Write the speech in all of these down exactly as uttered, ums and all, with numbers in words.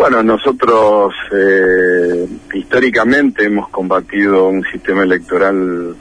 Bueno, nosotros eh, históricamente hemos combatido un sistema electoral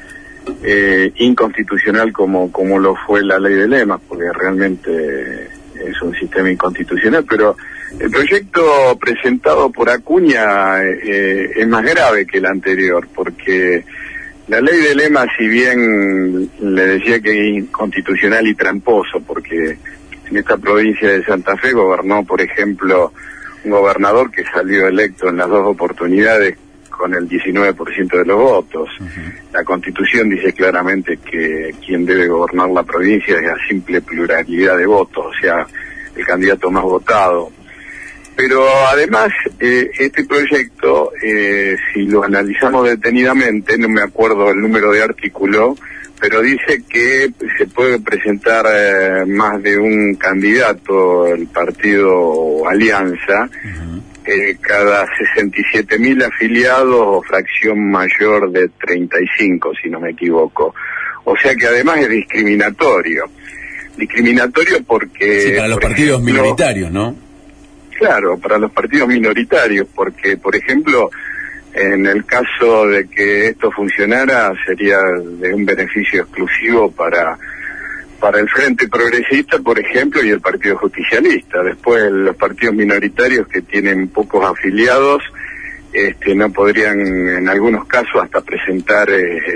eh, inconstitucional como, como lo fue la ley de lemas, porque realmente es un sistema inconstitucional, pero el proyecto presentado por Acuña eh, es más grave que el anterior, porque la ley de lemas, si bien le decía que es inconstitucional y tramposo, porque en esta provincia de Santa Fe gobernó, por ejemplo, un gobernador que salió electo en las dos oportunidades con el diecinueve por ciento de los votos. Uh-huh. La Constitución dice claramente que quien debe gobernar la provincia es la simple pluralidad de votos, o sea, el candidato más votado. Pero además, eh, este proyecto, eh, si lo analizamos detenidamente, no me acuerdo el número de artículo, pero dice que se puede presentar eh, más de un candidato, el partido Alianza, uh-huh. eh, cada sesenta y siete mil afiliados o fracción mayor de treinta y cinco, si no me equivoco. O sea que además es discriminatorio. Discriminatorio porque... Sí, para los por partidos ejemplo, minoritarios, ¿no? Claro, para los partidos minoritarios, porque, por ejemplo, en el caso de que esto funcionara, sería de un beneficio exclusivo para para el Frente Progresista, por ejemplo, y el Partido Justicialista. Después, los partidos minoritarios que tienen pocos afiliados este, no podrían, en algunos casos, hasta presentar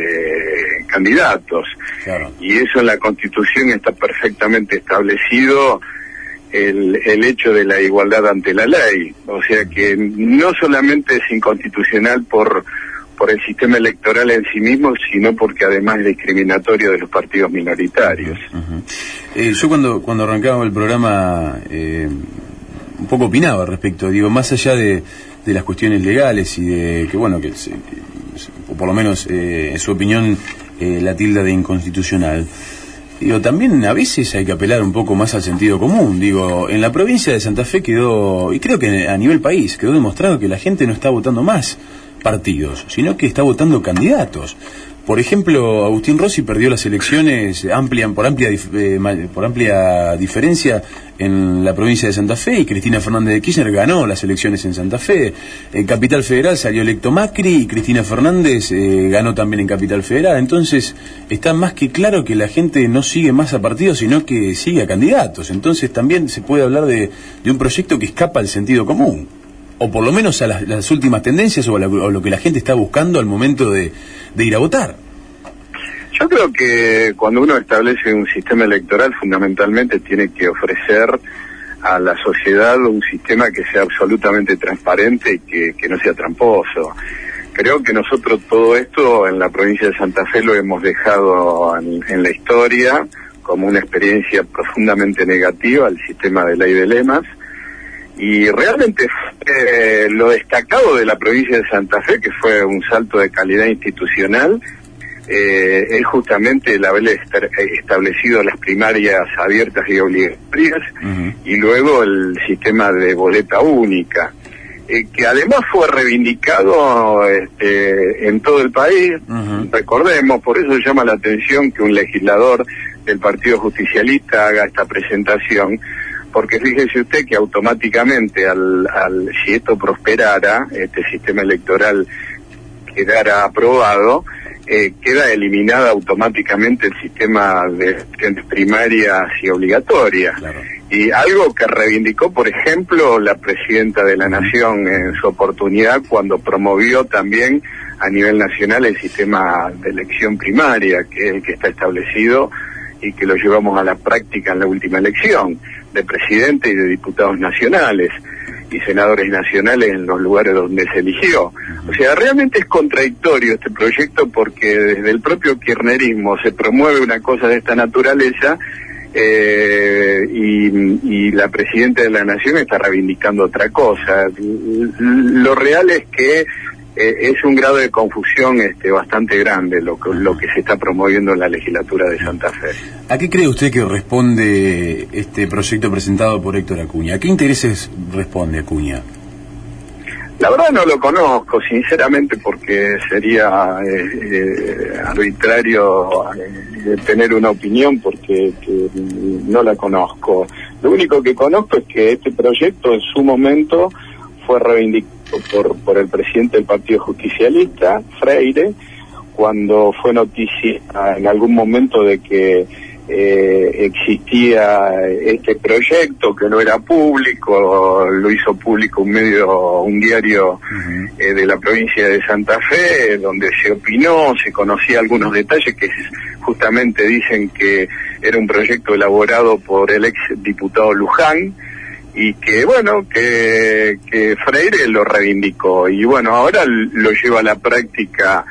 eh, candidatos. Claro. Y eso en la Constitución está perfectamente establecido, el, el hecho de la igualdad ante la ley. O sea que no solamente es inconstitucional por por el sistema electoral en sí mismo, sino porque además es discriminatorio de los partidos minoritarios. Uh-huh. eh, yo cuando cuando arrancaba el programa eh, un poco opinaba al respecto, digo, más allá de, de las cuestiones legales y de que, bueno, que, que o por lo menos eh, en su opinión eh, la tilda de inconstitucional, digo, también a veces hay que apelar un poco más al sentido común. Digo, en la provincia de Santa Fe quedó, y creo que a nivel país, quedó demostrado que la gente no está votando más partidos, sino que está votando candidatos. Por ejemplo, Agustín Rossi perdió las elecciones amplia, por amplia eh, por amplia diferencia en la provincia de Santa Fe, y Cristina Fernández de Kirchner ganó las elecciones en Santa Fe. En Capital Federal salió electo Macri y Cristina Fernández eh, ganó también en Capital Federal. Entonces está más que claro que la gente no sigue más a partidos, sino que sigue a candidatos. Entonces también se puede hablar de, de un proyecto que escapa al sentido común, o por lo menos a las, las últimas tendencias, o a, la, o lo que la gente está buscando al momento de, de ir a votar. Yo creo que cuando uno establece un sistema electoral, fundamentalmente tiene que ofrecer a la sociedad un sistema que sea absolutamente transparente y que, que no sea tramposo. Creo que nosotros todo esto en la provincia de Santa Fe lo hemos dejado en, en la historia como una experiencia profundamente negativa al sistema de ley de lemas. Y realmente eh, lo destacado de la provincia de Santa Fe, que fue un salto de calidad institucional, eh, es justamente el haber establecido las primarias abiertas y obligatorias, uh-huh. y luego el sistema de boleta única, eh, que además fue reivindicado este, en todo el país. Uh-huh. Recordemos, por eso llama la atención que un legislador del Partido Justicialista haga esta presentación, porque fíjese usted que automáticamente al, al si esto prosperara, este sistema electoral quedara aprobado, eh, queda eliminada automáticamente el sistema de elecciones primarias y obligatorias. Claro. Y algo que reivindicó, por ejemplo, la presidenta de la Nación en su oportunidad cuando promovió también a nivel nacional el sistema de elección primaria, que es el que está establecido y que lo llevamos a la práctica en la última elección, de presidente y de diputados nacionales y senadores nacionales en los lugares donde se eligió. O sea, realmente es contradictorio este proyecto, porque desde el propio kirchnerismo se promueve una cosa de esta naturaleza, eh, y, y la presidenta de la Nación está reivindicando otra cosa. Lo real es que Eh, es un grado de confusión este, bastante grande lo que, lo que se está promoviendo en la legislatura de Santa Fe. ¿A qué cree usted que responde este proyecto presentado por Héctor Acuña? ¿A qué intereses responde Acuña? La verdad no lo conozco, sinceramente, porque sería eh, eh, arbitrario eh, tener una opinión, porque que no la conozco. Lo único que conozco es que este proyecto en su momento fue reivindicado por, por el presidente del Partido Justicialista, Freire, cuando fue noticia en algún momento de que Eh, existía este proyecto que no era público, lo hizo público un medio, un diario uh-huh. eh, de la provincia de Santa Fe, donde se opinó, se conocía algunos detalles que justamente dicen que era un proyecto elaborado por el ex diputado Luján y que bueno, que, que Freire lo reivindicó y bueno, ahora lo lleva a la práctica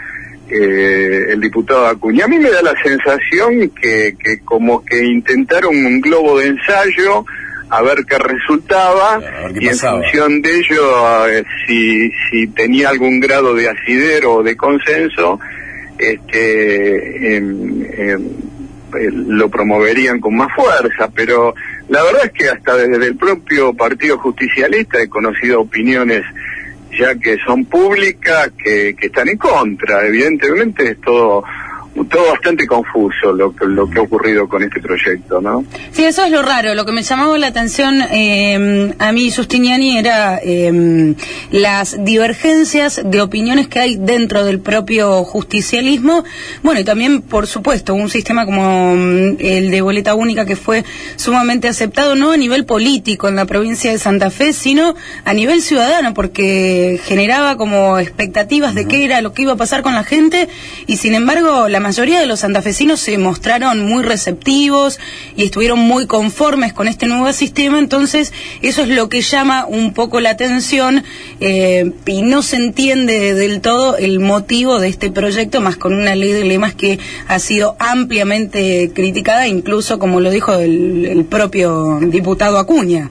Eh, el diputado Acuña. A mí me da la sensación que, que como que intentaron un globo de ensayo a ver qué resultaba ver qué y pasaba. En función de ello eh, si, si tenía algún grado de asidero o de consenso este eh, eh, eh, lo promoverían con más fuerza, pero la verdad es que hasta desde el propio Partido Justicialista he conocido opiniones ya que son públicas, que, que están en contra. Evidentemente es todo todo bastante confuso lo que lo que ha ocurrido con este proyecto, ¿no? Sí, eso es lo raro. Lo que me llamaba la atención eh, a mí, Giustiniani, era eh, las divergencias de opiniones que hay dentro del propio justicialismo. Bueno, y también, por supuesto, un sistema como el de boleta única que fue sumamente aceptado, no a nivel político en la provincia de Santa Fe, sino a nivel ciudadano, porque generaba como expectativas de qué era lo que iba a pasar con la gente, y sin embargo, la La mayoría de los santafesinos se mostraron muy receptivos y estuvieron muy conformes con este nuevo sistema, entonces eso es lo que llama un poco la atención eh, y no se entiende del todo el motivo de este proyecto, más con una ley de lemas que ha sido ampliamente criticada, incluso como lo dijo el, el propio diputado Acuña.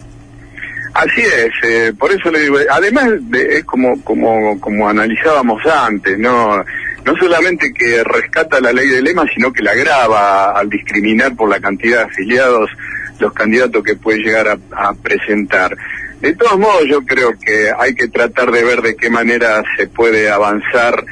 Así es, eh, por eso le digo, además de, es como, como, como analizábamos antes, ¿no? No solamente que rescata la ley de lema, sino que la agrava al discriminar por la cantidad de afiliados los candidatos que puede llegar a, a presentar. De todos modos, yo creo que hay que tratar de ver de qué manera se puede avanzar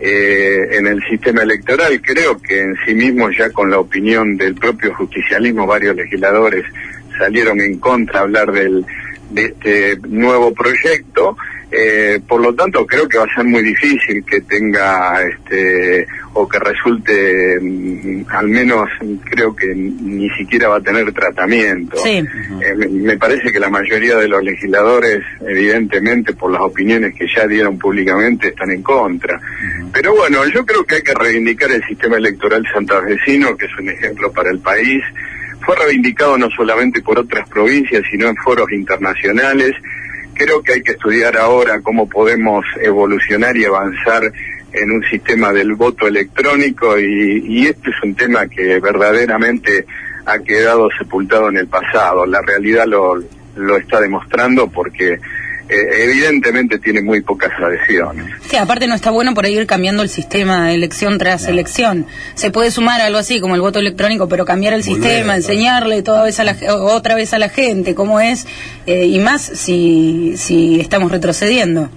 eh, en el sistema electoral. Creo que en sí mismo, ya con la opinión del propio justicialismo, varios legisladores salieron en contra a hablar del, de este nuevo proyecto. Eh, por lo tanto, creo que va a ser muy difícil que tenga, este, o que resulte, mm, al menos creo que ni siquiera va a tener tratamiento. Sí. Eh, me, me parece que la mayoría de los legisladores, evidentemente, por las opiniones que ya dieron públicamente, están en contra. Uh-huh. Pero bueno, yo creo que hay que reivindicar el sistema electoral santafesino, que es un ejemplo para el país. Fue reivindicado no solamente por otras provincias, sino en foros internacionales. Creo que hay que estudiar ahora cómo podemos evolucionar y avanzar en un sistema del voto electrónico y, y este es un tema que verdaderamente ha quedado sepultado en el pasado. La realidad lo, lo está demostrando porque eh, evidentemente tiene muy pocas adhesiones. Sí, aparte no está bueno por ahí ir cambiando el sistema elección tras no. elección. Se puede sumar algo así como el voto electrónico, pero cambiar el Volver, sistema, ¿no? enseñarle toda vez a la, otra vez a la gente cómo es, eh, y más si, si estamos retrocediendo.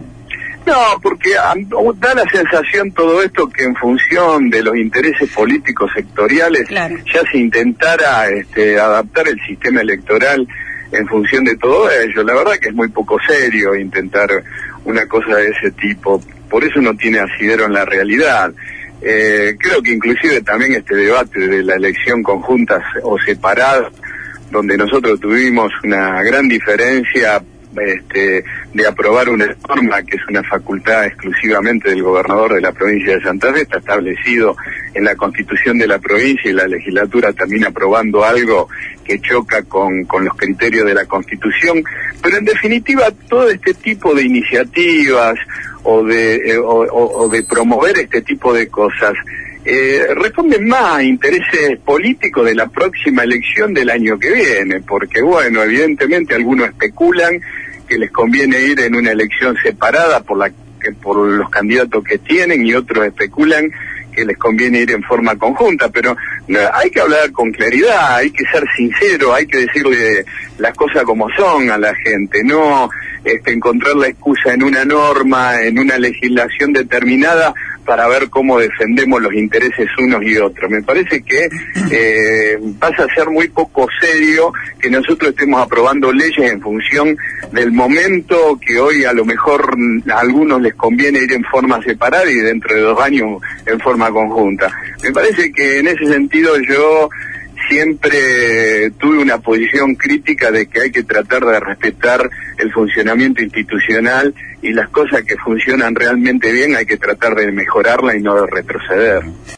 No, porque da la sensación todo esto que en función de los intereses políticos sectoriales claro. ya se intentara este, adaptar el sistema electoral en función de todo ello. La verdad que es muy poco serio intentar una cosa de ese tipo, por eso no tiene asidero en la realidad. Eh, creo que inclusive también este debate de la elección conjunta o separada, donde nosotros tuvimos una gran diferencia este, de aprobar una norma que es una facultad exclusivamente del gobernador de la provincia de Santa Fe, está establecido en la constitución de la provincia y la legislatura termina aprobando algo que choca con, con los criterios de la constitución, pero en definitiva todo este tipo de iniciativas o de, eh, o, o, o de promover este tipo de cosas Eh, responden más a intereses políticos de la próxima elección del año que viene, porque bueno, evidentemente algunos especulan que les conviene ir en una elección separada por la que, por los candidatos que tienen, y otros especulan que les conviene ir en forma conjunta, pero no, hay que hablar con claridad, hay que ser sincero, hay que decirle las cosas como son a la gente, no este, encontrar la excusa en una norma, en una legislación determinada, para ver cómo defendemos los intereses unos y otros. Me parece que eh, pasa a ser muy poco serio que nosotros estemos aprobando leyes en función del momento, que hoy a lo mejor a algunos les conviene ir en forma separada y dentro de dos años en forma conjunta. Me parece que en ese sentido yo siempre tuve una posición crítica de que hay que tratar de respetar el funcionamiento institucional, y las cosas que funcionan realmente bien hay que tratar de mejorarla y no de retroceder.